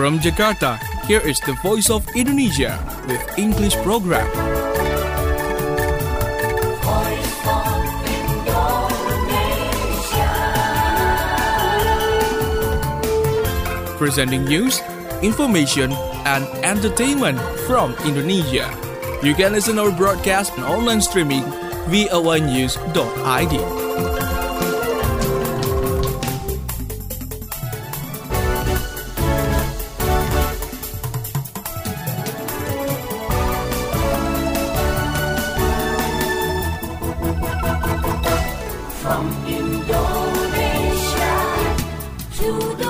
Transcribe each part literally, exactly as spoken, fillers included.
From Jakarta, here is the Voice of Indonesia with English program. Voice of Indonesia. Presenting news, information, and entertainment from Indonesia. You can listen our broadcast and online streaming v o a news dot i d. From Indonesia to the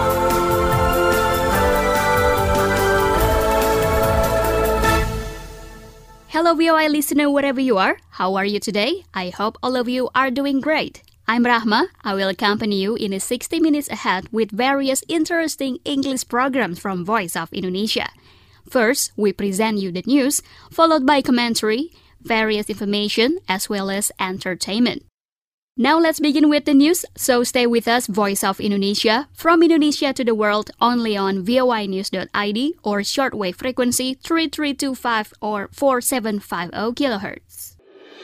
Hello V O I listener wherever you are, how are you today? I hope all of you are doing great. I'm Rahma. I will accompany you in a sixty minutes ahead with various interesting English programs from Voice of Indonesia. First, we present you the news, followed by commentary, various information, as well as entertainment. Now let's begin with the news, so stay with us, Voice of Indonesia, from Indonesia to the world, only on v o i news dot i d or shortwave frequency three three two five or four seven five zero kilohertz.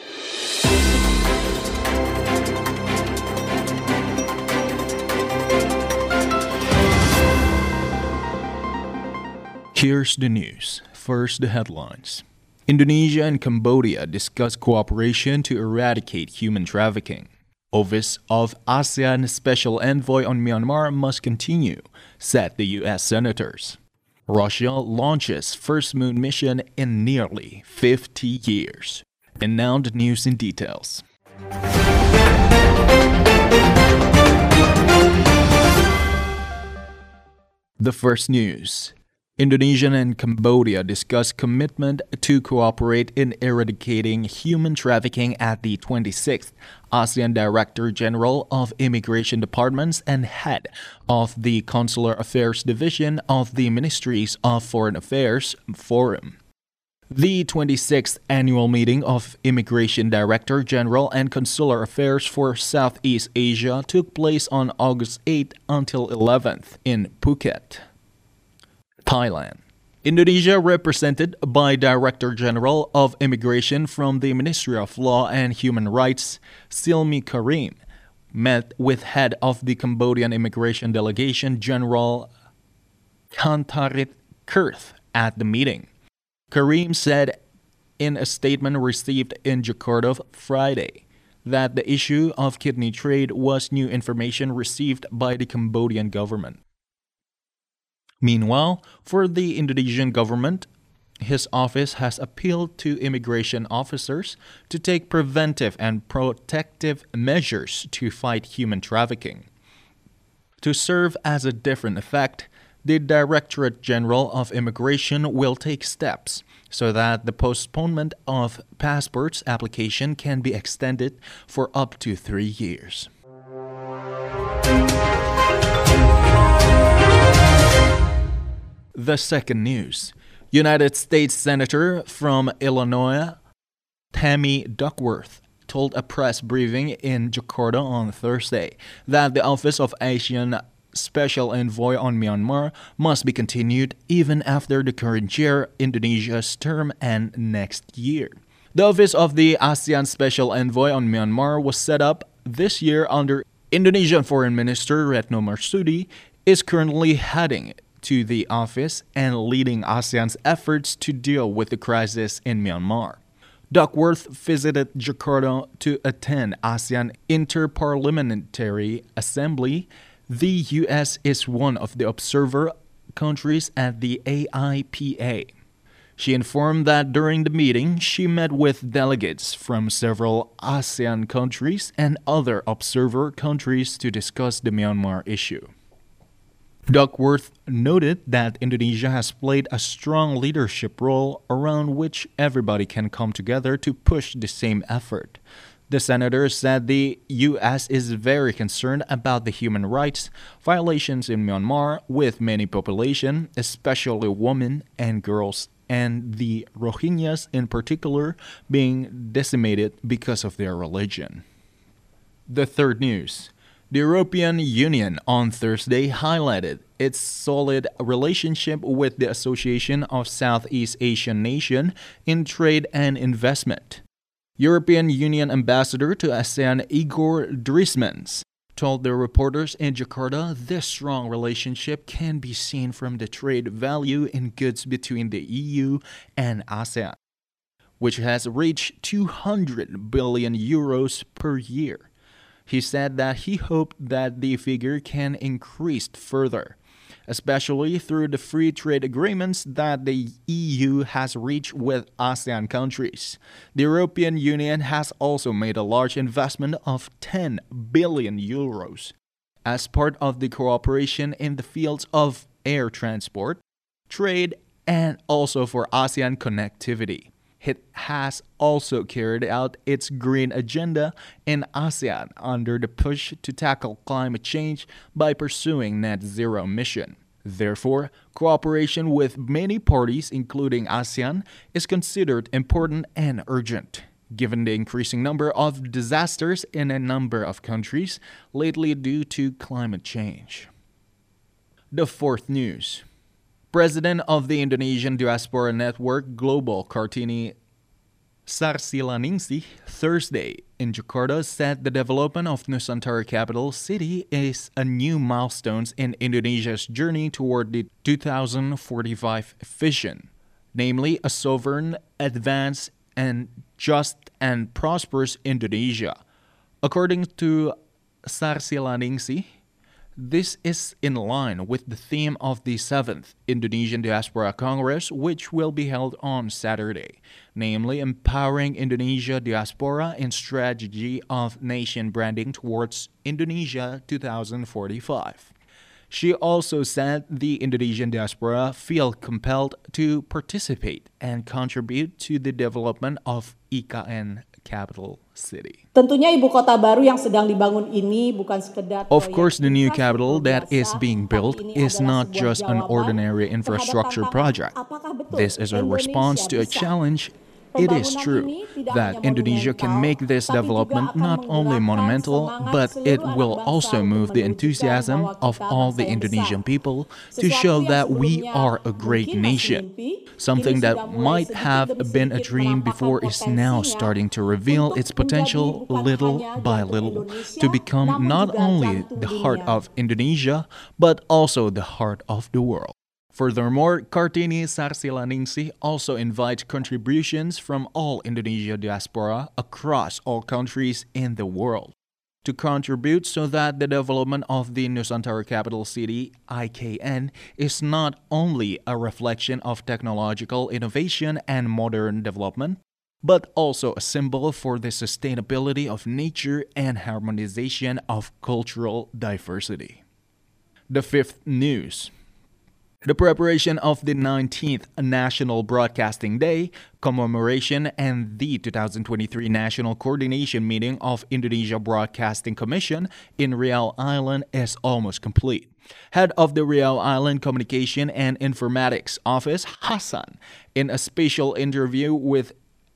Here's the news. First, the headlines. Indonesia and Cambodia discuss cooperation to eradicate human trafficking. Office of ASEAN Special Envoy on Myanmar must continue, said the U S senators. Russia launches first moon mission in nearly fifty years. And now the news in details. The first news. Indonesia and Cambodia discuss commitment to cooperate in eradicating human trafficking at the twenty-sixth ASEAN Director General of Immigration Departments and head of the Consular Affairs Division of the Ministries of Foreign Affairs Forum. The twenty-sixth Annual Meeting of Immigration Director General and Consular Affairs for Southeast Asia took place on August eighth until eleventh in Phuket, Thailand. Indonesia, represented by Director General of Immigration from the Ministry of Law and Human Rights, Silmi Karim, met with head of the Cambodian Immigration Delegation, General Kantarit Kurth, at the meeting. Karim said in a statement received in Jakarta Friday that the issue of kidney trade was new information received by the Cambodian government. Meanwhile, for the Indonesian government, his office has appealed to immigration officers to take preventive and protective measures to fight human trafficking. To serve as a different effect, the Directorate General of Immigration will take steps so that the postponement of passports application can be extended for up to three years. The second news. United States Senator from Illinois, Tammy Duckworth, told a press briefing in Jakarta on Thursday that the Office of ASEAN Special Envoy on Myanmar must be continued even after the current chair Indonesia's term ends next year. The Office of the ASEAN Special Envoy on Myanmar was set up this year under Indonesian Foreign Minister Retno Marsudi, is currently heading to the office and leading ASEAN's efforts to deal with the crisis in Myanmar. Duckworth visited Jakarta to attend ASEAN Interparliamentary Assembly. The U S is one of the observer countries at the A I P A. She informed that during the meeting, she met with delegates from several ASEAN countries and other observer countries to discuss the Myanmar issue. Duckworth noted that Indonesia has played a strong leadership role around which everybody can come together to push the same effort. The senator said the U S is very concerned about the human rights violations in Myanmar, with many population, especially women and girls, and the Rohingyas in particular, being decimated because of their religion. The third news. The European Union on Thursday highlighted its solid relationship with the Association of Southeast Asian Nations in trade and investment. European Union Ambassador to ASEAN Igor Drismans told the reporters in Jakarta this strong relationship can be seen from the trade value in goods between the E U and ASEAN, which has reached two hundred billion euros per year. He said that he hoped that the figure can increase further, especially through the free trade agreements that the E U has reached with ASEAN countries. The European Union has also made a large investment of ten billion euros as part of the cooperation in the fields of air transport, trade, and also for ASEAN connectivity. It has also carried out its green agenda in ASEAN under the push to tackle climate change by pursuing net zero mission. Therefore, cooperation with many parties, including ASEAN, is considered important and urgent, given the increasing number of disasters in a number of countries lately due to climate change. The fourth news. President of the Indonesian Diaspora Network Global, Kartini Sarsilaningsih, Thursday in Jakarta said the development of Nusantara capital city is a new milestone in Indonesia's journey toward the two thousand forty-five vision, namely a sovereign, advanced, and just and prosperous Indonesia. According to Sarsilaningsih, this is in line with the theme of the seventh Indonesian Diaspora Congress, which will be held on Saturday, namely empowering Indonesia diaspora in strategy of nation branding towards Indonesia two thousand forty-five. She also said the Indonesian diaspora feel compelled to participate and contribute to the development of I K N capital city. Tentunya ibu kota baru yang sedang dibangun ini bukan sekedar Of course, the new capital that is being built is not just an ordinary infrastructure project. This is a response to a challenge. It is true that Indonesia can make this development not only monumental, but it will also move the enthusiasm of all the Indonesian people to show that we are a great nation. Something that might have been a dream before is now starting to reveal its potential little by little to become not only the heart of Indonesia, but also the heart of the world. Furthermore, Kartini Sarsilaningsih also invites contributions from all Indonesia diaspora across all countries in the world to contribute so that the development of the Nusantara capital city, I K N, is not only a reflection of technological innovation and modern development, but also a symbol for the sustainability of nature and harmonization of cultural diversity. The fifth news. The preparation of the nineteenth National Broadcasting Day commemoration and the two thousand twenty-three National Coordination Meeting of Indonesia Broadcasting Commission in Riau Island is almost complete. Head of the Riau Island Communication and Informatics Office, Hassan, in a special interview with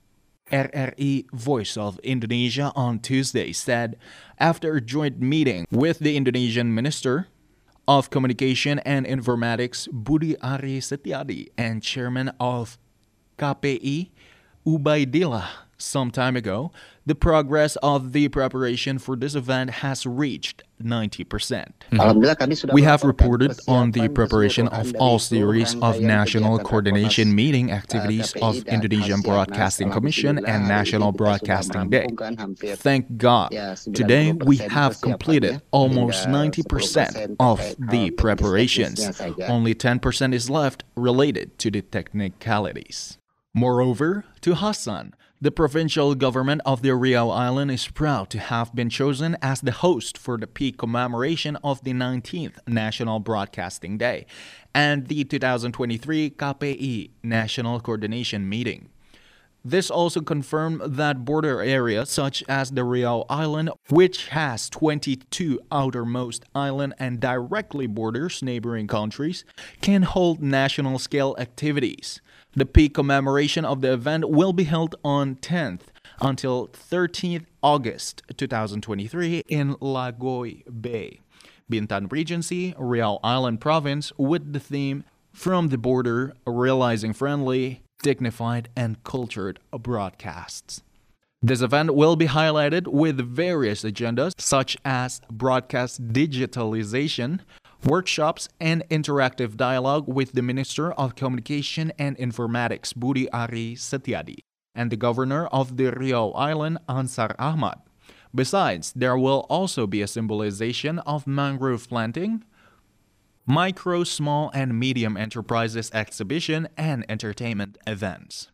R R I Voice of Indonesia on Tuesday, said, after a joint meeting with the Indonesian Minister of Communication and Informatics Budi Ari Setiadi and Chairman of K P I Ubaidillah some time ago, the progress of the preparation for this event has reached ninety percent. Mm-hmm. We have reported on the preparation of all series of National Coordination Meeting activities of Indonesian Broadcasting Commission and National Broadcasting Day. Thank God, today we have completed almost ninety percent of the preparations. Only ten percent is left related to the technicalities. Moreover, to Hassan, the provincial government of the Riau Island is proud to have been chosen as the host for the peak commemoration of the nineteenth National Broadcasting Day and the two thousand twenty-three K P I National Coordination Meeting. This also confirmed that border areas such as the Riau Island, which has twenty-two outermost islands and directly borders neighboring countries, can hold national-scale activities. The peak commemoration of the event will be held on tenth until thirteenth August two thousand twenty-three in Lagoy Bay. Bintan Regency, Riau Island Province, with the theme From the Border, Realizing Friendly, Dignified, and Cultured Broadcasts. This event will be highlighted with various agendas such as broadcast digitalization, workshops, and interactive dialogue with the Minister of Communication and Informatics, Budi Ari Setiadi, and the Governor of the Riau Island, Ansar Ahmad. Besides, there will also be a symbolization of mangrove planting, micro, small, and medium enterprises exhibition, and entertainment events.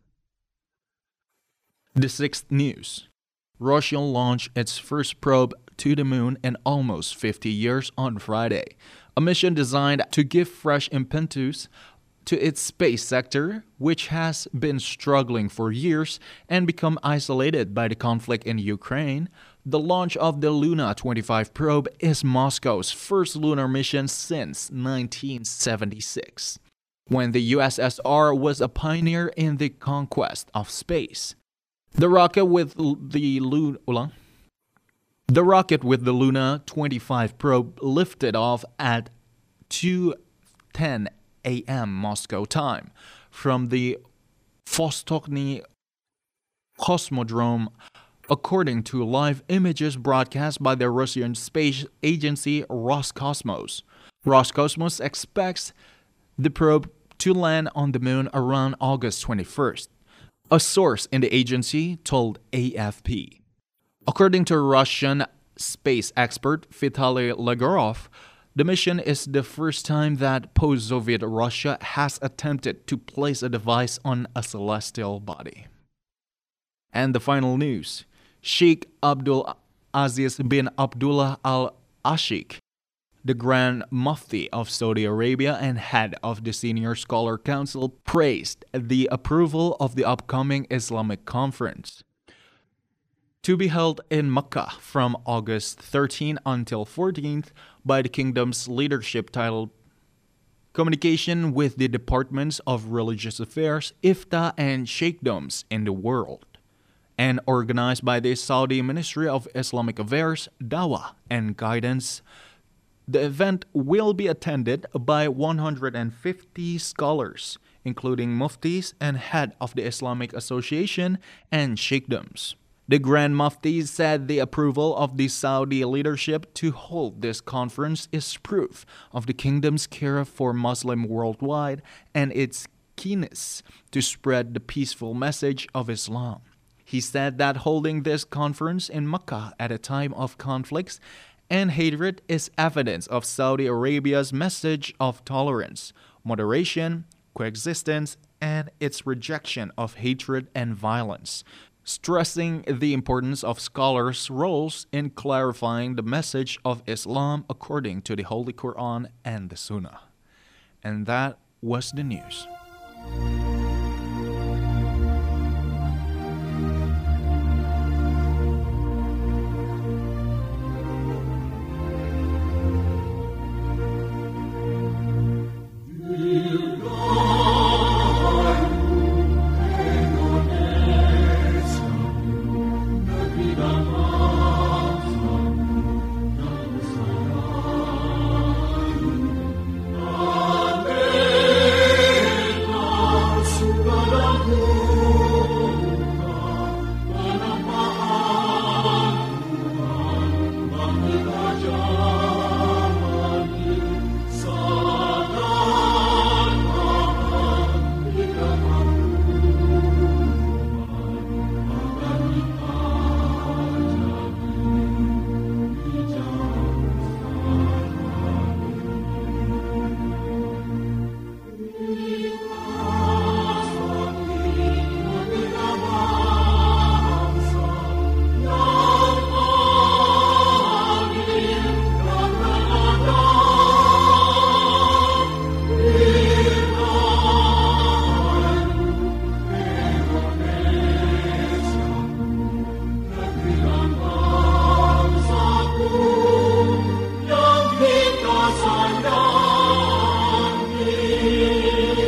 The sixth news. Russia launched its first probe to the moon in almost fifty years on Friday, a mission designed to give fresh impetus to its space sector, which has been struggling for years and become isolated by the conflict in Ukraine. The launch of the Luna twenty-five probe is Moscow's first lunar mission since nineteen seventy-six, when the U S S R was a pioneer in the conquest of space. The rocket with the Luna, the rocket with the Luna twenty-five probe lifted off at two ten a.m. Moscow time from the Vostochny Cosmodrome, according to live images broadcast by the Russian space agency Roscosmos. Roscosmos expects the probe to land on the moon around August twenty-first. A source in the agency told A F P. According to Russian space expert Vitaly Legorov, the mission is the first time that post-Soviet Russia has attempted to place a device on a celestial body. And the final news. Sheikh Abdul Aziz bin Abdullah Al Ashik, the Grand Mufti of Saudi Arabia and head of the Senior Scholar Council, praised the approval of the upcoming Islamic conference to be held in Mecca from August thirteenth until fourteenth by the kingdom's leadership titled Communication with the Departments of Religious Affairs, Ifta, and Sheikdoms in the World, and organized by the Saudi Ministry of Islamic Affairs, Dawah, and Guidance. The event will be attended by one hundred fifty scholars, including muftis and head of the Islamic Association and sheikdoms. The Grand Mufti said the approval of the Saudi leadership to hold this conference is proof of the kingdom's care for Muslims worldwide and its keenness to spread the peaceful message of Islam. He said that holding this conference in Mecca at a time of conflicts and hatred is evidence of Saudi Arabia's message of tolerance, moderation, coexistence, and its rejection of hatred and violence, stressing the importance of scholars' roles in clarifying the message of Islam according to the Holy Quran and the Sunnah. And that was the news.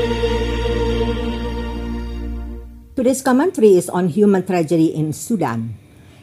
Today's commentary is on human tragedy in Sudan.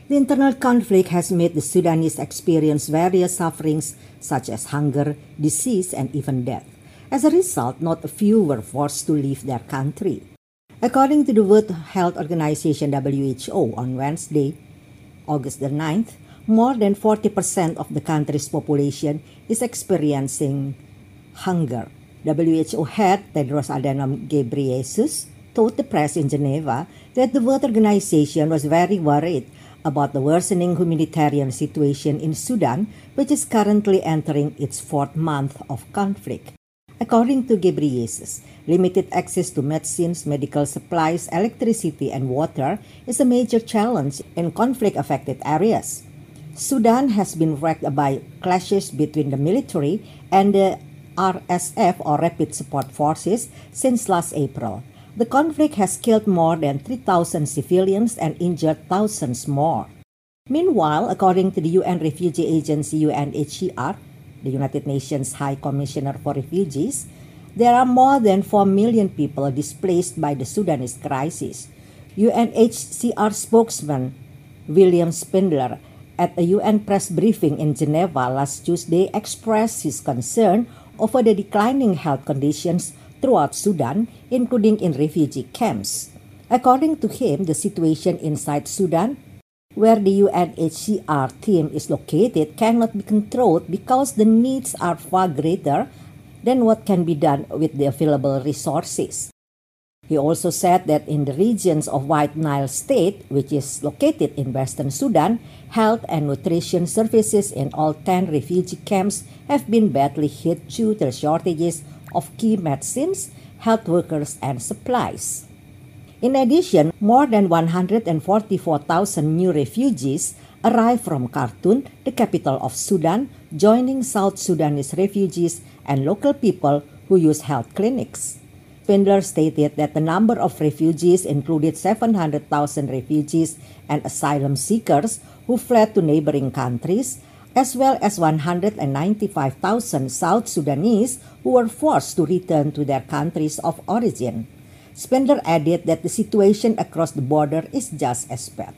The internal conflict has made the Sudanese experience various sufferings such as hunger, disease, and even death. As a result, not a few were forced to leave their country. According to the World Health Organization W H O on Wednesday, August the ninth, more than forty percent of the country's population is experiencing hunger. W H O head Tedros Adhanom Ghebreyesus told the press in Geneva that the World Organization was very worried about the worsening humanitarian situation in Sudan, which is currently entering its fourth month of conflict. According to Ghebreyesus, limited access to medicines, medical supplies, electricity, and water is a major challenge in conflict-affected areas. Sudan has been wrecked by clashes between the military and the R S F or Rapid Support Forces since last April. The conflict has killed more than three thousand civilians and injured thousands more. Meanwhile, according to the U N Refugee Agency U N H C R, the United Nations High Commissioner for Refugees, there are more than four million people displaced by the Sudanese crisis. U N H C R spokesman William Spindler at a U N press briefing in Geneva last Tuesday expressed his concern over the declining health conditions throughout Sudan, including in refugee camps. According to him, the situation inside Sudan, where the U N H C R team is located, cannot be controlled because the needs are far greater than what can be done with the available resources. He also said that in the regions of White Nile State, which is located in western Sudan, health and nutrition services in all ten refugee camps have been badly hit due to shortages of key medicines, health workers, and supplies. In addition, more than one hundred forty-four thousand new refugees arrived from Khartoum, the capital of Sudan, joining South Sudanese refugees and local people who use health clinics. Spindler stated that the number of refugees included seven hundred thousand refugees and asylum seekers who fled to neighboring countries, as well as one hundred ninety-five thousand South Sudanese who were forced to return to their countries of origin. Spindler added that the situation across the border is just as bad.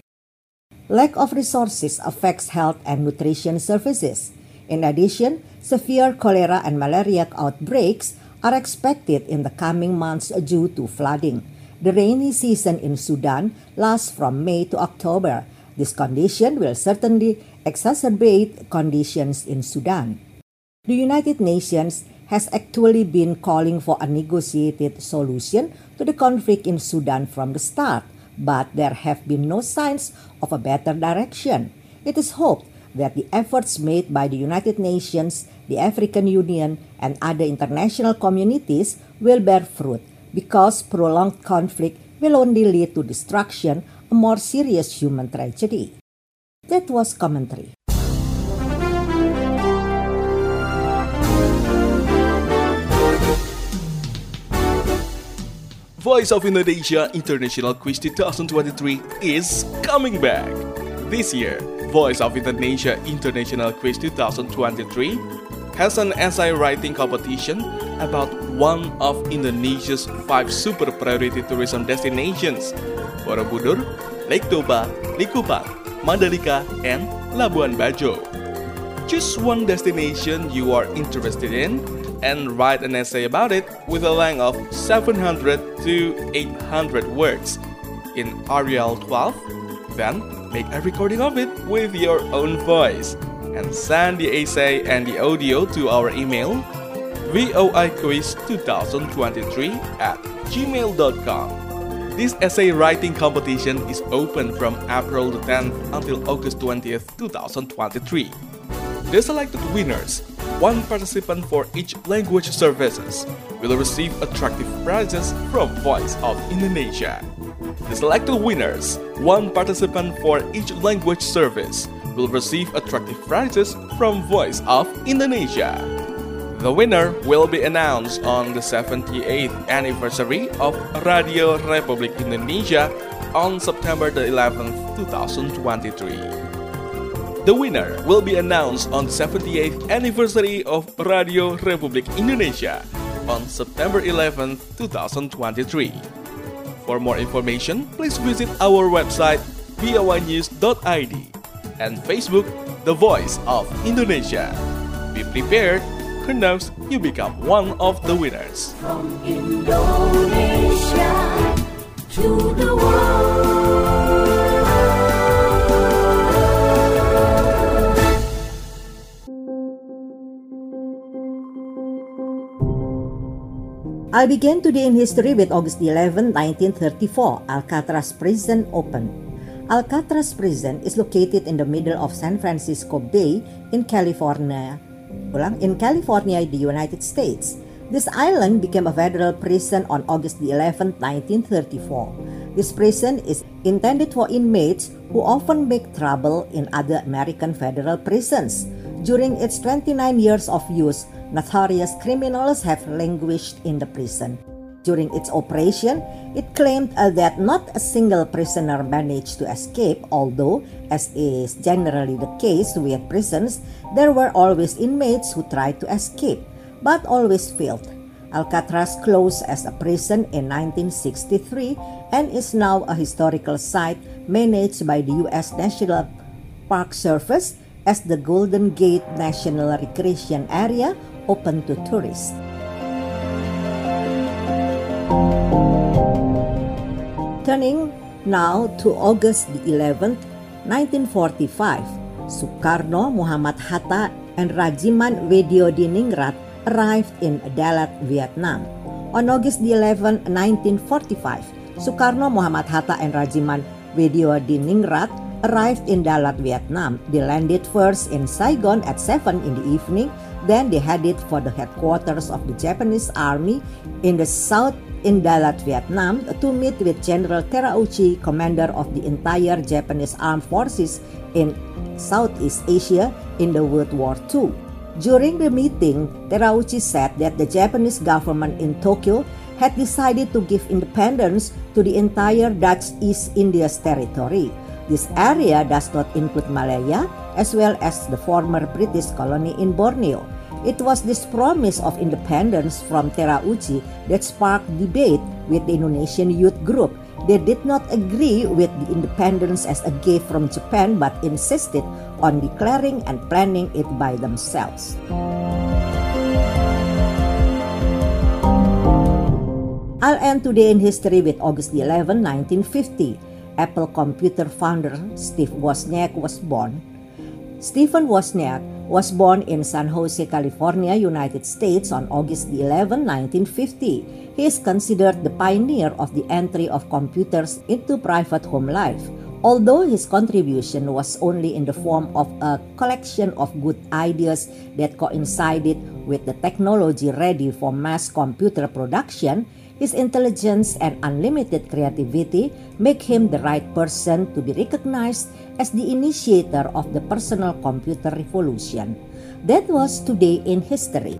Lack of resources affects health and nutrition services. In addition, severe cholera and malaria outbreaks are expected in the coming months due to flooding. The rainy season in Sudan lasts from May to October. This condition will certainly exacerbate conditions in Sudan. The United Nations has actually been calling for a negotiated solution to the conflict in Sudan from the start, but there have been no signs of a better direction. It is hoped that the efforts made by the United Nations, the African Union, and other international communities will bear fruit, because prolonged conflict will only lead to destruction, a more serious human tragedy. That was commentary. Voice of Indonesia International Quiz twenty twenty-three is coming back. This year, Voice of Indonesia International Quiz twenty twenty-three has an essay writing competition about one of Indonesia's five super priority tourism destinations: Borobudur, Lake Toba, Likupang, Mandalika, and Labuan Bajo. Choose one destination you are interested in and write an essay about it with a length of seven hundred to eight hundred words in Arial twelve. Then make a recording of it with your own voice and send the essay and the audio to our email voiquiz twenty twenty-three at gmail dot com. This essay writing competition is open from April the tenth until August twentieth, twenty twenty-three. The selected winners, one participant for each language services, will receive attractive prizes from Voice of Indonesia. The selected winners, one participant for each language service, will receive attractive prizes from Voice of Indonesia. The winner will be announced on the seventy-eighth anniversary of Radio Republik Indonesia on September the eleventh, twenty twenty-three. The winner will be announced on the seventy-eighth anniversary of Radio Republik Indonesia on September eleventh, twenty twenty-three. For more information, please visit our website v o i news dot i d, and Facebook, The Voice of Indonesia. Be prepared, who knows, you become one of the winners. From Indonesia to the world. I'll begin today in history with August eleventh, nineteen thirty-four, Alcatraz Prison opened. Alcatraz Prison is located in the middle of San Francisco Bay in California, in California, the United States. This island became a federal prison on August eleventh, nineteen thirty-four. This prison is intended for inmates who often make trouble in other American federal prisons. During its twenty-nine years of use, notorious criminals have languished in the prison. During its operation, it claimed uh, that not a single prisoner managed to escape, although, as is generally the case with prisons, there were always inmates who tried to escape, but always failed. Alcatraz closed as a prison in nineteen sixty-three and is now a historical site managed by the U S National Park Service as the Golden Gate National Recreation Area, open to tourists. Turning now to August eleventh, nineteen forty-five, Sukarno, Muhammad Hatta, and Rajiman Wediodiningrat arrived in Dalat, Vietnam. On August eleventh, nineteen forty-five, Sukarno, Muhammad Hatta, and Rajiman Wediodiningrat arrived in Dalat, Vietnam. They landed first in Saigon at seven in the evening. Then they headed for the headquarters of the Japanese Army in the south in Dalat, Vietnam, to meet with General Terauchi, commander of the entire Japanese armed forces in Southeast Asia in the World War Two. During the meeting, Terauchi said that the Japanese government in Tokyo had decided to give independence to the entire Dutch East Indies territory. This area does not include Malaya, as well as the former British colony in Borneo. It was this promise of independence from Terauchi that sparked debate with the Indonesian youth group. They did not agree with the independence as a gift from Japan, but insisted on declaring and planning it by themselves. I'll end today in history with August eleventh, nineteen fifty. Apple computer founder Steve Wozniak was born. Stephen Wozniak was born in San Jose, California, United States on August eleventh, nineteen fifty. He is considered the pioneer of the entry of computers into private home life. Although his contribution was only in the form of a collection of good ideas that coincided with the technology ready for mass computer production, his intelligence and unlimited creativity make him the right person to be recognized as the initiator of the personal computer revolution. That was today in history.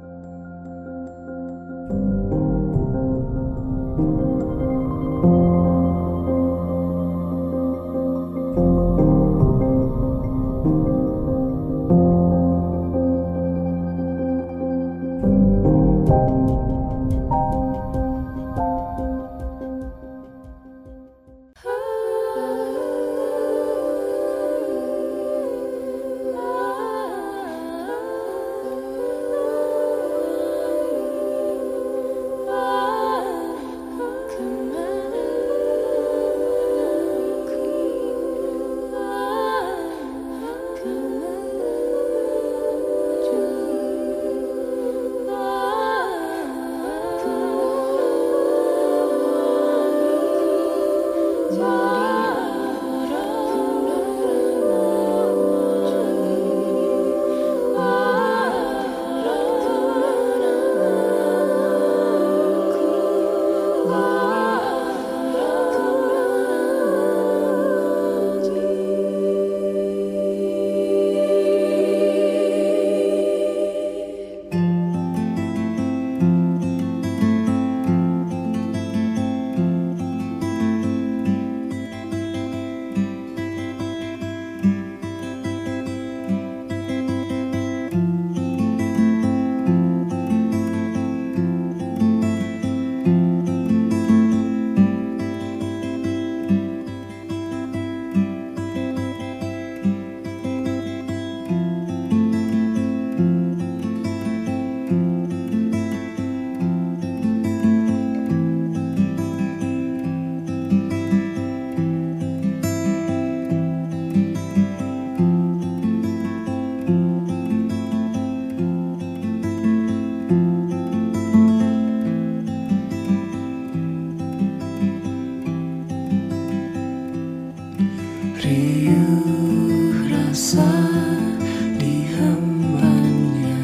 riuh rasa di hembanya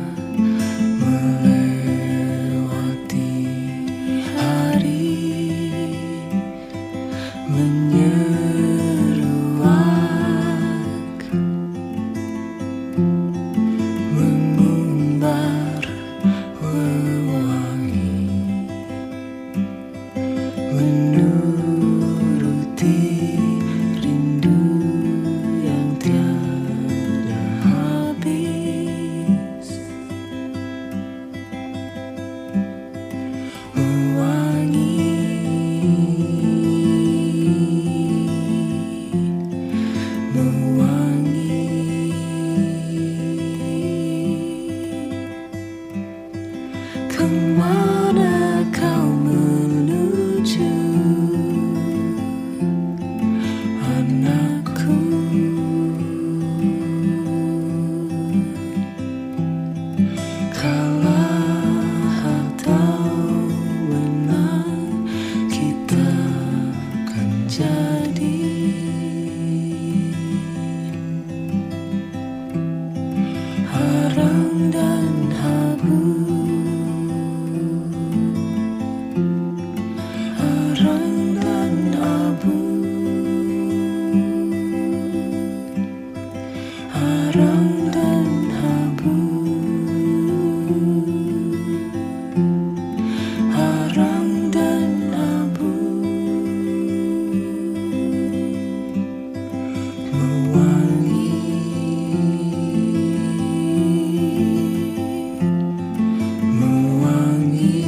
melewati hari menyeruak mengumbar wewangi menuruti rindu yang tiada habis mewangi mewangi kemana kau menuju anakku kalah atau menang kita akan jadi harang dan habu harang dan abu harang dan habu harang dan abu mewangi mewangi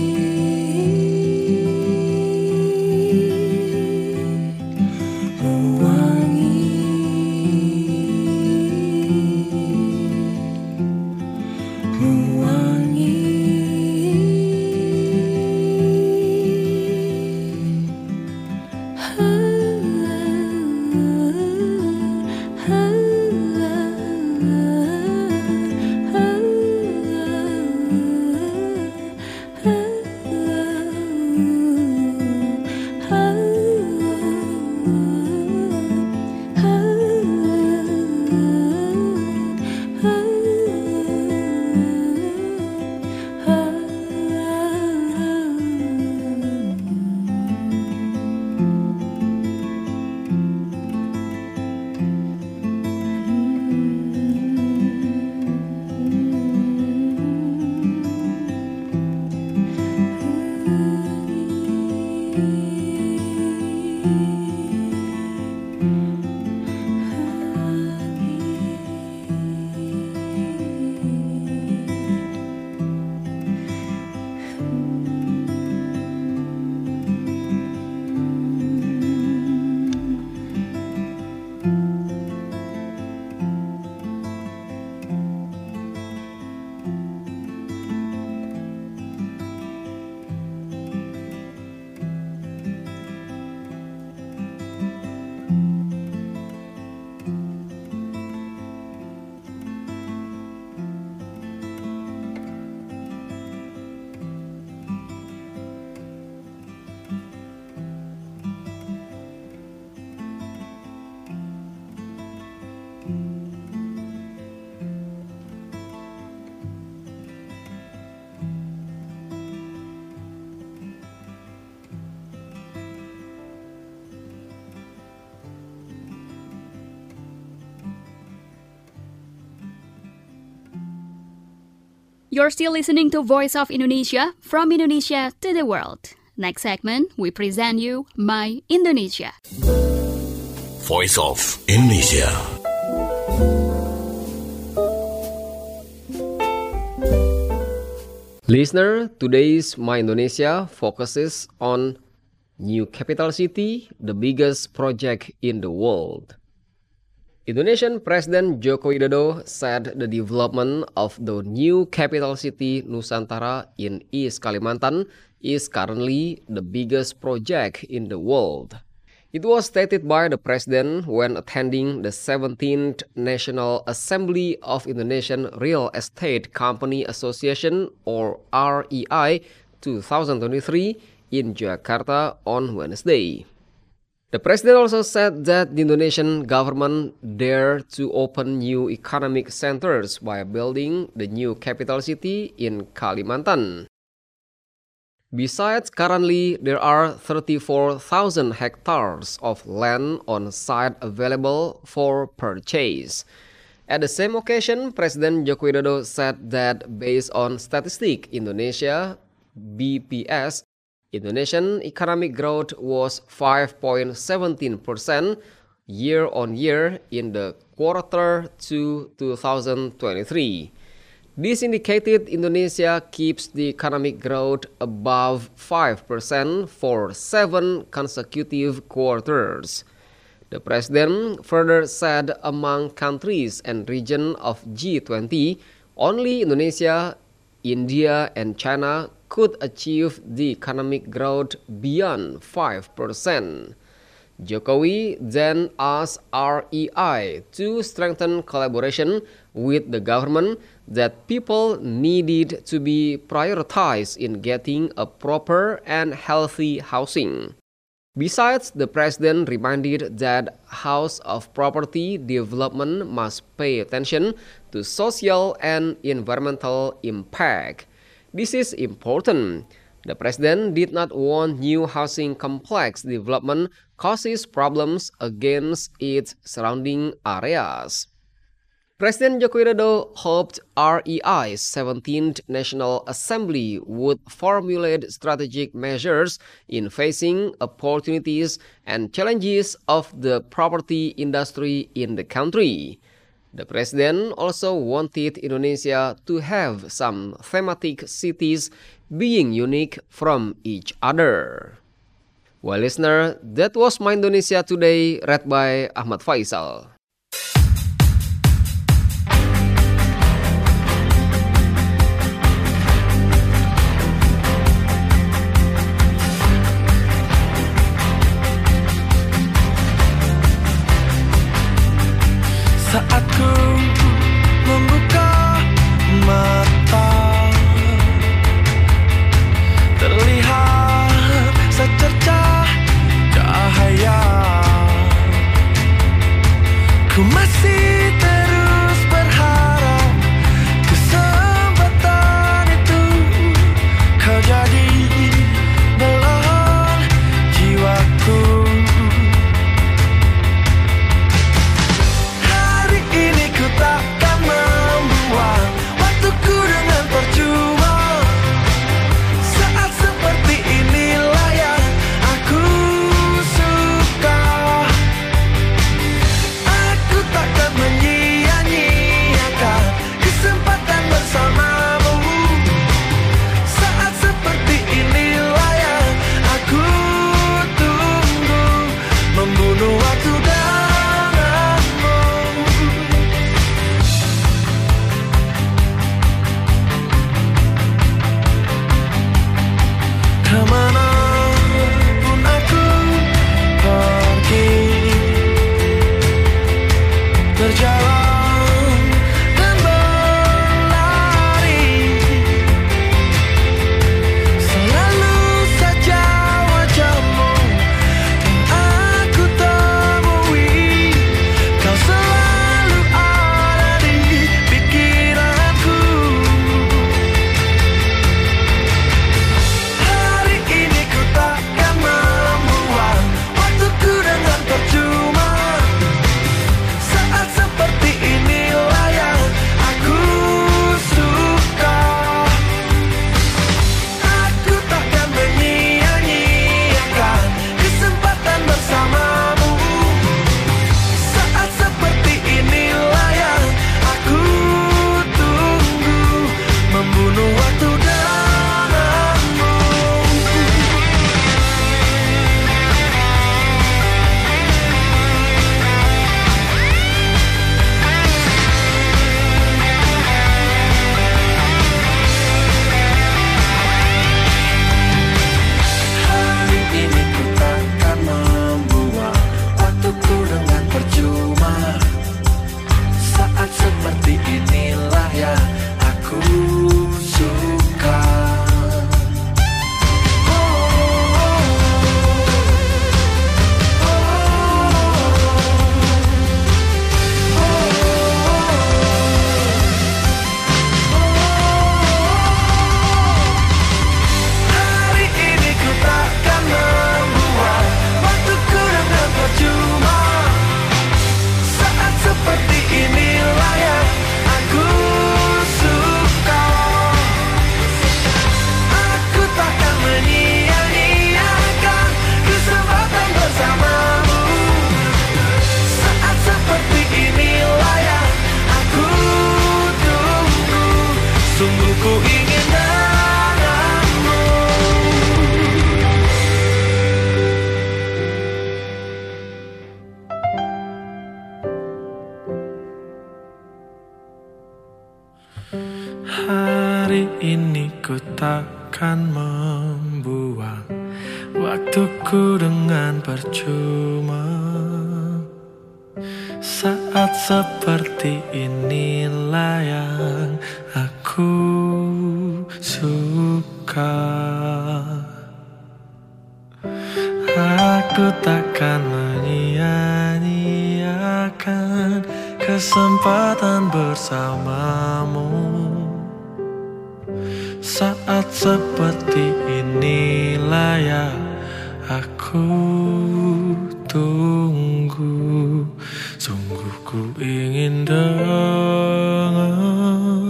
You're still listening to Voice of Indonesia, from Indonesia to the world. Next segment, we present you My Indonesia. Voice of Indonesia. Listener, today's My Indonesia focuses on new capital city, the biggest project in the world. Indonesian President Joko Widodo said the development of the new capital city Nusantara in East Kalimantan is currently the biggest project in the world. It was stated by the President when attending the seventeenth National Assembly of Indonesian Real Estate Company Association, or R E I, twenty twenty-three in Jakarta on Wednesday. The president also said that the Indonesian government dare to open new economic centers by building the new capital city in Kalimantan. Besides, currently there are thirty-four thousand hectares of land on site available for purchase. At the same occasion, President Joko Widodo said that based on Statistik Indonesia B P S, Indonesian economic growth was five point one seven percent year-on-year in the quarter two two thousand twenty-three. This indicated Indonesia keeps the economic growth above five percent for seven consecutive quarters. The president further said among countries and region of G twenty, only Indonesia, India, and China could achieve the economic growth beyond five percent. Jokowi then asked R E I to strengthen collaboration with the government that people needed to be prioritized in getting a proper and healthy housing. Besides, the president reminded that House of Property Development must pay attention to social and environmental impact. This is important. The president did not want new housing complex development causes problems against its surrounding areas. President Joko Widodo hoped R E I's seventeenth National Assembly would formulate strategic measures in facing opportunities and challenges of the property industry in the country. The president also wanted Indonesia to have some thematic cities being unique from each other. Well, listener, that was My Indonesia Today, read by Ahmad Faisal. Saat ku membuka mata, terlihat secercah cahaya. Ku masih terus berharap kesempatan itu kau jadi belahan jiwaku. Takkan membuang waktuku dengan percuma. Saat seperti inilah yang aku suka. Aku takkan menyia-nyiakan kesempatan bersamamu. Saat seperti inilah yang aku tunggu, membunuh waktu denganmu. Kemanapun aku pergi, berjalan dan berlari, selalu saja wajahmu yang aku temui. Kau selalu ada di pikiranku. Takkan membuang waktuku dengan percuma. Saat seperti ini ku takkan membuang waktuku dengan percuma. Saat seperti inilah yang aku suka. Aku takkan menyia-nyiakan kesempatan bersamamu. Saat seperti inilah yang aku tunggu. Sungguh ku ingin denganmu.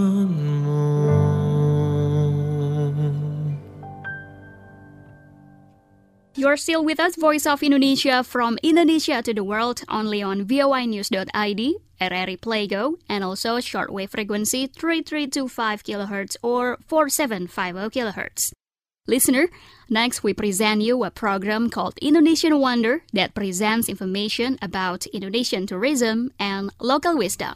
You're still with us, Voice of Indonesia, from Indonesia to the world, only on V O I news dot I D, R R I Playgo, and also shortwave frequency three three two five kilohertz or four seven five zero kilohertz. Listener, next we present you a program called Indonesian Wonder that presents information about Indonesian tourism and local wisdom.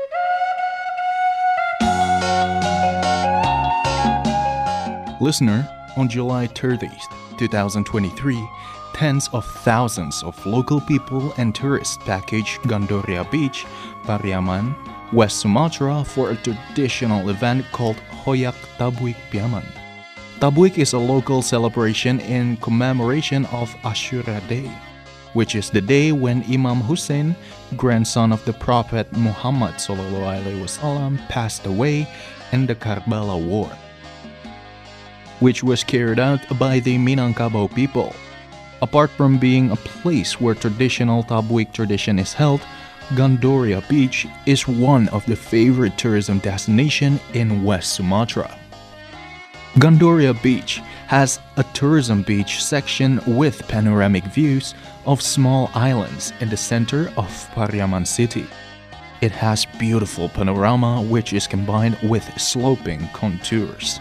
Listener, on July thirtieth, twenty twenty-three, tens of thousands of local people and tourists packaged Gandoria Beach, Pariaman, West Sumatra for a traditional event called Hoyak Tabuik Piaman. Tabuik is a local celebration in commemoration of Ashura Day, which is the day when Imam Hussein, grandson of the Prophet Muhammad sallallahu alaihi wasallam, passed away in the Karbala War, which was carried out by the Minangkabau people. Apart from being a place where traditional Tabuik tradition is held, Gandoria Beach is one of the favorite tourism destinations in West Sumatra. Gandoria Beach has a tourism beach section with panoramic views of small islands in the center of Pariaman city. It has beautiful panorama which is combined with sloping contours.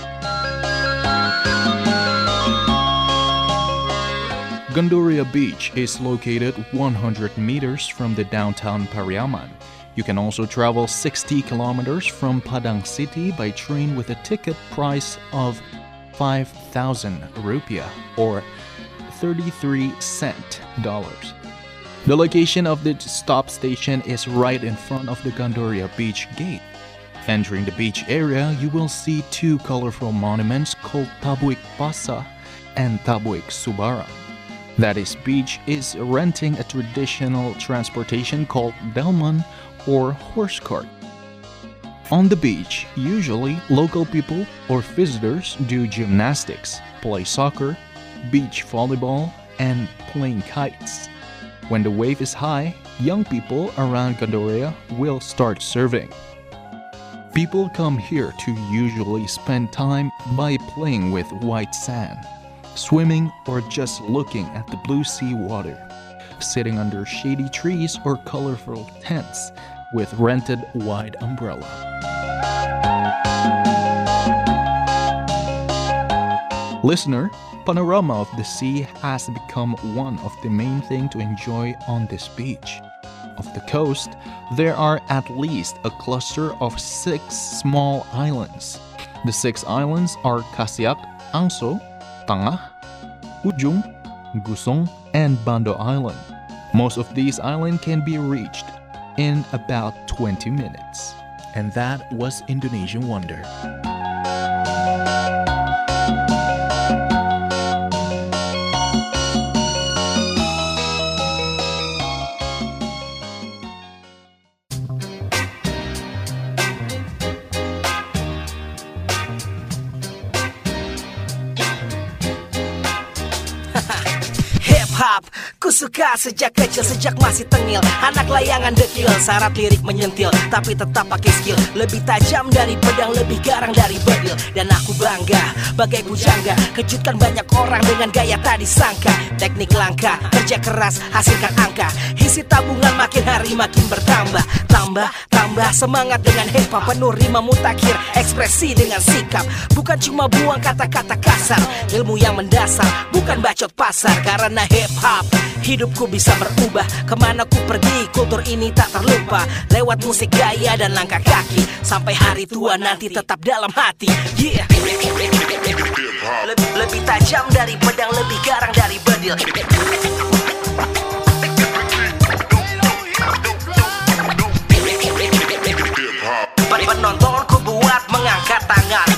Gandoria Beach is located one hundred meters from the downtown Pariaman. You can also travel sixty kilometers from Padang City by train with a ticket price of five thousand rupiah or thirty-three cent dollars. The location of the stop station is right in front of the Gandoria Beach gate. Entering the beach area, you will see two colorful monuments called Tabuik Pasa and Tabuik Subara. That is, beach is renting a traditional transportation called delman or horse cart. On the beach, usually local people or visitors do gymnastics, play soccer, beach volleyball, and playing kites. When the wave is high, young people around Gandoria will start surfing. People come here to usually spend time by playing with white sand, swimming, or just looking at the blue sea water, sitting under shady trees or colorful tents with rented wide umbrella. Listener, panorama of the sea has become one of the main things to enjoy on this beach. Off the coast, there are at least a cluster of six small islands. The six islands are Kasiak, Angso, Tangah, Ujung, Gusong, and Bando Island. Most of these islands can be reached in about twenty minutes. And that was Indonesian Wonder. Hip-hop, ku suka sejak kecil, sejak masih tengil. Anak layangan dekil, syarat lirik menyentil, tapi tetap pakai skill. Lebih tajam dari pedang, lebih garang dari bedil. Dan aku bangga, bagai pujangga, kejutkan banyak orang dengan gaya tak disangka. Teknik langka, kerja keras, hasilkan angka. Isi tabungan makin hari makin bertambah. Tambah, tambah semangat dengan hip-hop, penuh rima mutakhir, ekspresi dengan sikap. Bukan cuma buang kata-kata kasar, ilmu yang mendasar, bukan bacot pasar. Karena hip-hop hidupku bisa berubah. Kemana ku pergi, kultur ini tak terlupa. Lewat musik gaya dan langkah kaki, sampai hari tua nanti tetap dalam hati. Yeah. Lebih, lebih tajam dari pedang, lebih garang dari bedil. Penontonku buat mengangkat tangan.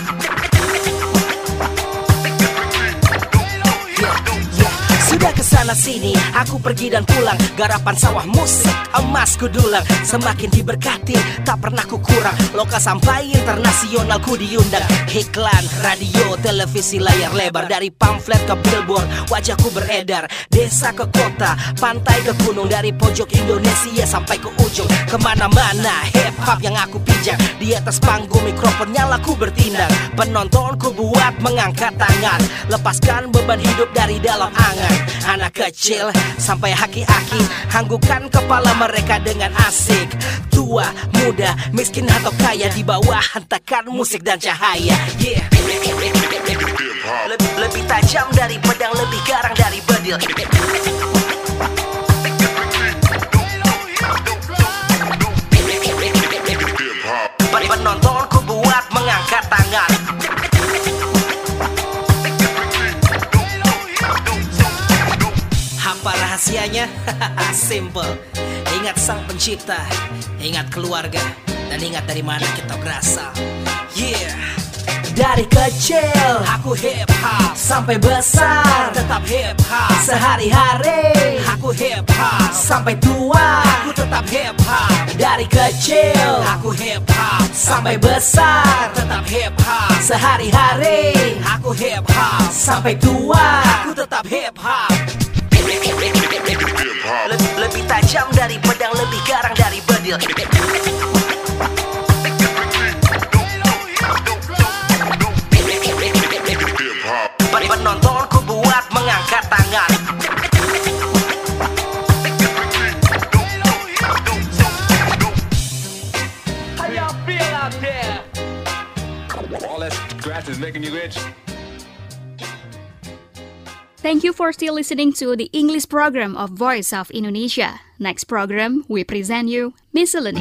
Sudah kesana sini, aku pergi dan pulang. Garapan sawah musik, emasku dulang. Semakin diberkati, tak pernah ku kurang. Lokal sampai internasional ku diundang. Iklan, radio, televisi, layar lebar. Dari pamflet ke billboard, wajahku beredar. Desa ke kota, pantai ke gunung. Dari pojok Indonesia sampai ke ujung. Kemana-mana, hip-hop yang aku pijak. Di atas panggung mikrofon nyala ku bertindak. Penontonku buat mengangkat tangan. Lepaskan beban hidup dari dalam angan. Anak kecil sampai aki-aki, hanggukan kepala mereka dengan asik. Tua, muda, miskin atau kaya, di bawah hentakan musik dan cahaya. Yeah. Lebih, lebih tajam dari pedang, lebih garang dari bedil. Penontonku buat mengangkat tangan. Apa rahasianya? Simple. Ingat sang pencipta, ingat keluarga, dan ingat dari mana kita berasal. Yeah. Dari kecil aku hip hop, sampai besar tetap hip hop. Sehari-hari aku hip hop, sampai tua aku tetap hip hop. Dari kecil aku hip hop, sampai besar tetap hip hop. Sehari-hari aku hip hop, sampai tua aku tetap hip hop. Lebih, lebih tajam dari pedang, lebih garang dari bedil. Penontonku buat mengangkat tangan. How y'all feel out there? All that grass is making you rich. Thank you for still listening to the English program of Voice of Indonesia. Next program, we present you Miscellany.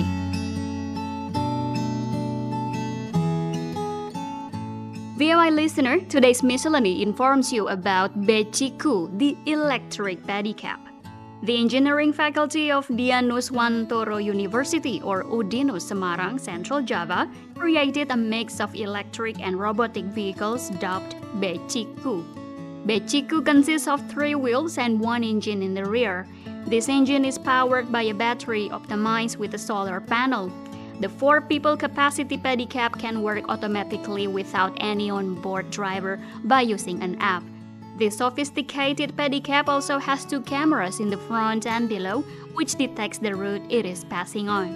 V O I listener, today's Miscellany informs you about Beciku, the electric pedicab. The engineering faculty of Dianuswantoro University, or UDINUS Semarang, Central Java, created a mix of electric and robotic vehicles dubbed Beciku. Beciku consists of three wheels and one engine in the rear. This engine is powered by a battery optimized with a solar panel. The four-people capacity pedicab can work automatically without any on-board driver by using an app. This sophisticated pedicab also has two cameras in the front and below, which detects the route it is passing on.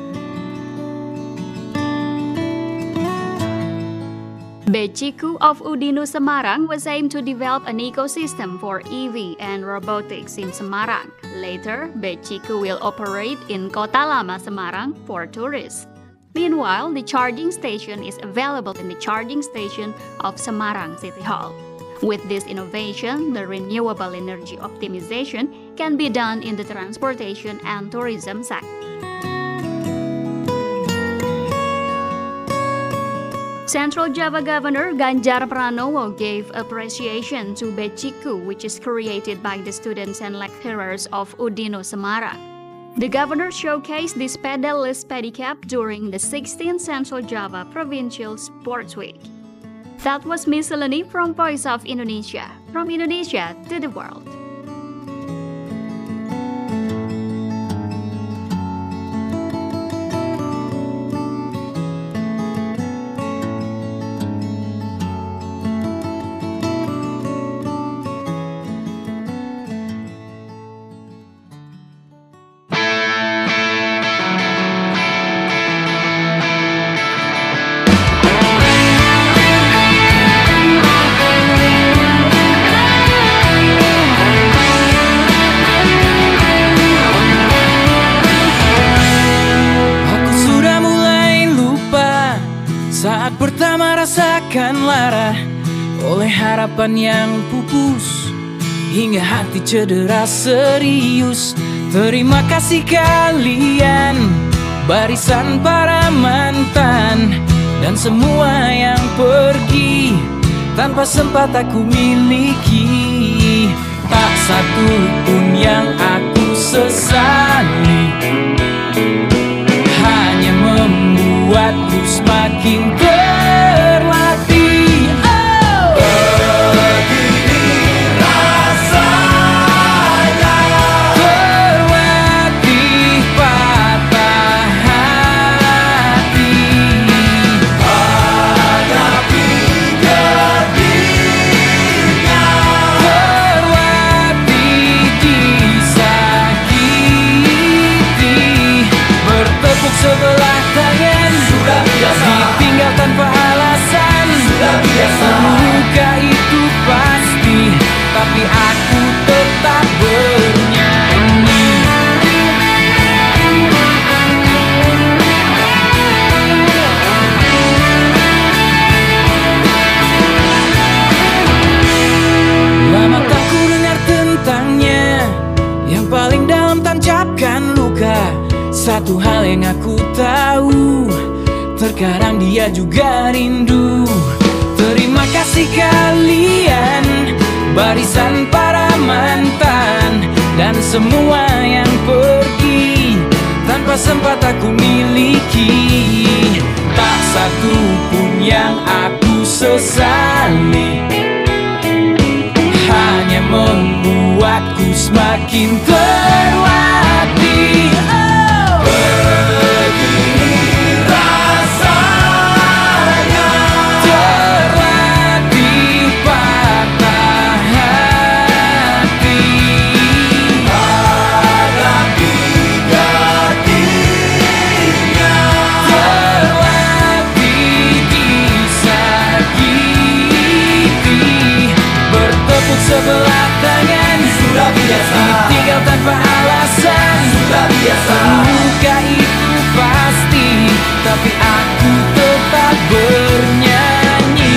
Beciku of UDINUS Semarang was aimed to develop an ecosystem for E V and robotics in Semarang. Later, Beciku will operate in Kota Lama Semarang for tourists. Meanwhile, the charging station is available in the charging station of Semarang City Hall. With this innovation, the renewable energy optimization can be done in the transportation and tourism sector. Central Java Governor Ganjar Pranowo gave appreciation to Beciku, which is created by the students and lecturers of UDINUS Semarang. The governor showcased this pedal-less pedicab during the sixteenth Central Java Provincial Sports Week. That was Miscellany from Voice of Indonesia, from Indonesia to the world. Pertama rasakan lara oleh harapan yang pupus, hingga hati cedera serius. Terima kasih kalian, barisan para mantan, dan semua yang pergi tanpa sempat aku miliki. Tak satu pun yang aku sesali, hanya membuatku semakin terlatih. Oh, begini rasanya terlatih patah hati, hadapi gedihnya, terlatih disakiti, bertepuk sebelah tangan, sudah biasa, ditinggal tanpa alasan, sudah biasa, luka itu pasti, tapi aku tetap bernyanyi. Lama tak ku dengar tentangnya, yang paling dalam tancapkan luka. Satu hal yang aku tahu, terkadang dia juga rindu. Terima kasih kalian, barisan para mantan, dan semua yang pergi tanpa sempat aku miliki. Tak satu pun yang aku sesali, hanya membuatku semakin terlatih. Oh, begini rasanya terlatih patah hati, hadapi gedihnya, terlatih disakiti, bertepuk sebelah tangan, sudah biasa, ditinggal tanpa alasan, sudah biasa, luka itu pasti, tapi aku tetap bernyanyi.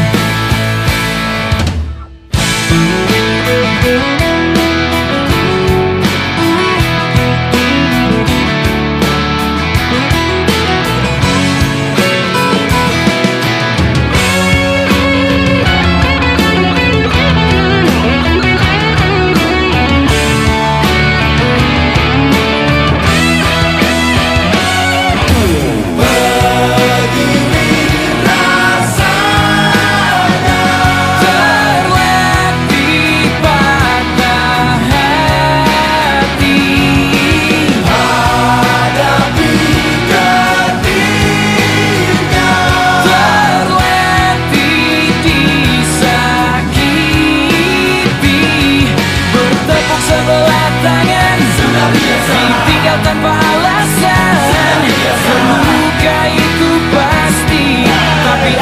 Tanpa alasan, luka itu pasti, tapi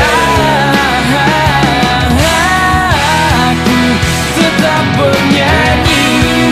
aku tetap bernyanyi.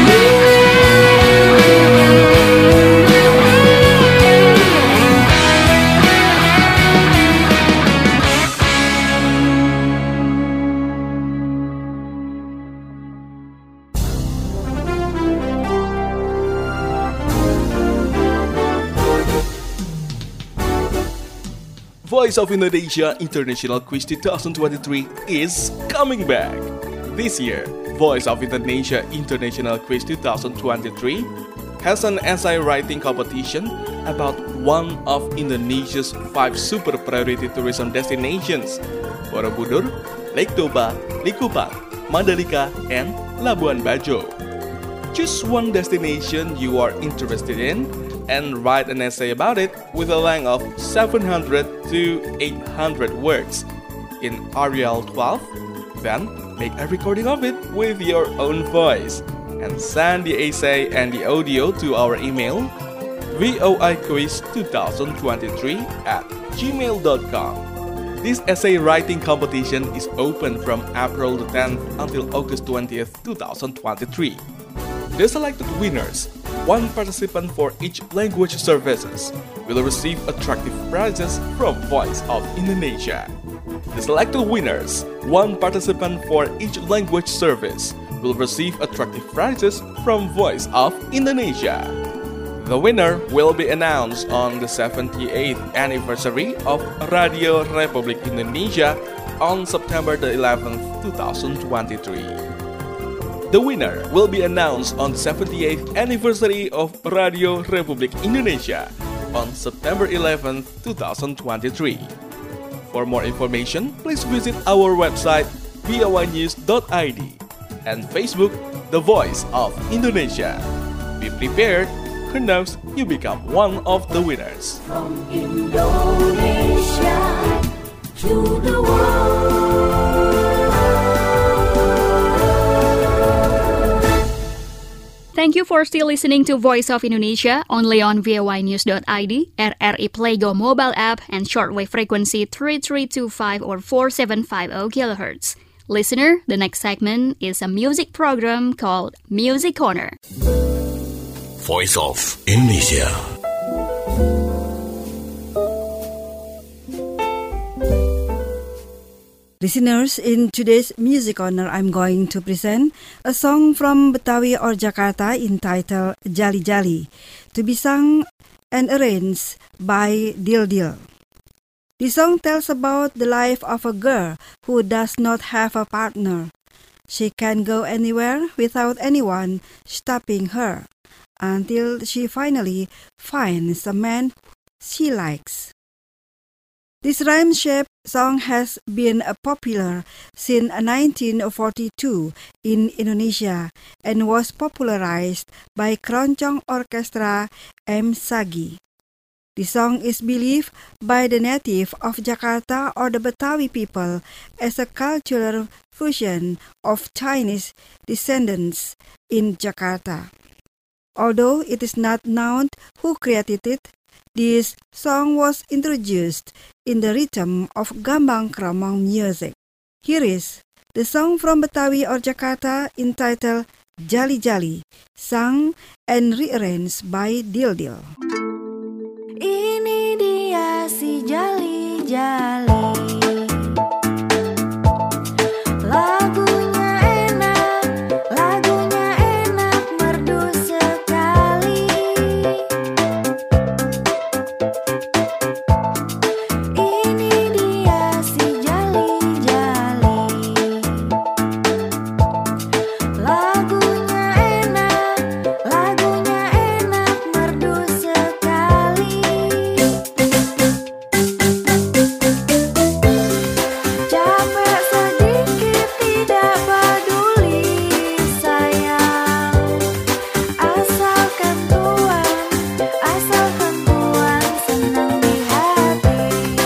Voice of Indonesia International Quiz twenty twenty-three is coming back. This year, Voice of Indonesia International Quiz twenty twenty-three has an essay writing competition about one of Indonesia's five super priority tourism destinations: Borobudur, Lake Toba, Likupang, Mandalika, and Labuan Bajo. Choose one destination you are interested in and write an essay about it with a length of seven hundred to eight hundred words in Arial twelve. Then make a recording of it with your own voice and send the essay and the audio to our email voiquiz twenty twenty-three at gmail dot com. This essay writing competition is open from April the tenth until August twentieth, twenty twenty-three. The selected winners, one participant for each language services, will receive attractive prizes from Voice of Indonesia. The selected winners, one participant for each language service, will receive attractive prizes from Voice of Indonesia. The winner will be announced on the seventy-eighth anniversary of Radio Republik Indonesia on September the eleventh, twenty twenty-three. The winner will be announced on the seventy-eighth anniversary of Radio Republik Indonesia on September eleventh, twenty twenty-three. For more information, please visit our website v o y news dot i d and Facebook The Voice of Indonesia. Be prepared, who knows you become one of the winners. From Indonesia to the world. Thank you for still listening to Voice of Indonesia only on v o y news dot i d, R R I Playgo mobile app, and shortwave frequency three three two five or four seven five zero kilohertz. Listener, the next segment is a music program called Music Corner. Voice of Indonesia. Listeners, in today's Music Corner, I'm going to present a song from Betawi or Jakarta entitled Jali Jali, to be sung and arranged by Dil Dil. The song tells about the life of a girl who does not have a partner. She can go anywhere without anyone stopping her, until she finally finds a man she likes. This rhyme-shaped song has been popular since nineteen forty-two in Indonesia and was popularized by Keroncong Orchestra M. Sagi. The song is believed by the native of Jakarta or the Betawi people as a cultural fusion of Chinese descendants in Jakarta. Although it is not known who created it, this song was introduced in the rhythm of Gambang Kromong music. Here is the song from Betawi or Jakarta entitled Jali Jali, sung and rearranged by Dil Dil. Ini dia si Jali Jali. Lagunya enak, lagunya enak, merdu sekali. Ini dia si Jali Jali. Lagunya enak, lagunya enak, merdu sekali. Capek sedikit tidak peduli sayang, asalkan tuan, asalkan tuan senang di hati.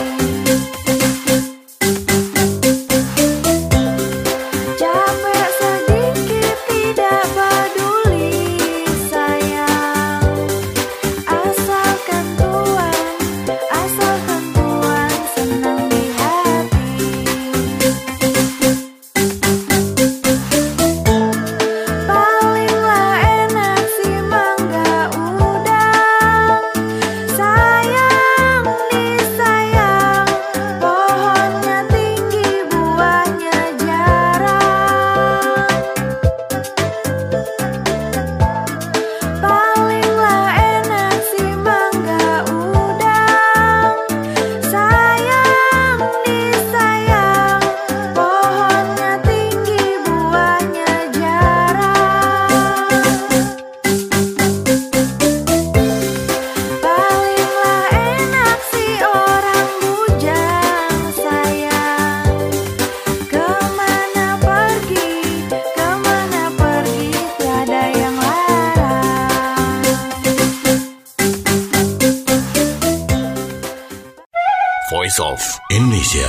Capek sedikit tidak peduli sayang, asalkan tuan, asalkan tuan senang di hati. Palinglah enak si mangga udang, sayang disayang, pohonnya tinggi buahnya jarang. Palinglah enak si mangga udang, sayang disayang, pohonnya tinggi buahnya jarang. Palinglah enak si orang bujang sayang, kemana pergi, kemana pergi tiada yang larang. Voice of Indonesia.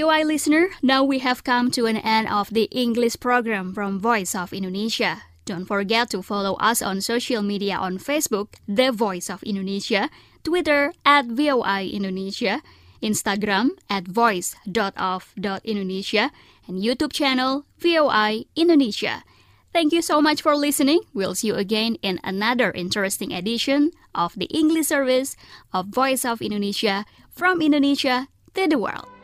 O I listener, now we have come to an end of the English program from Voice of Indonesia. Don't forget to follow us on social media on Facebook, The Voice of Indonesia, Twitter at V O I Indonesia, Instagram at voice dot of dot indonesia, and YouTube channel V O I Indonesia. Thank you so much for listening. We'll see you again in another interesting edition of the English service of Voice of Indonesia from Indonesia to the world.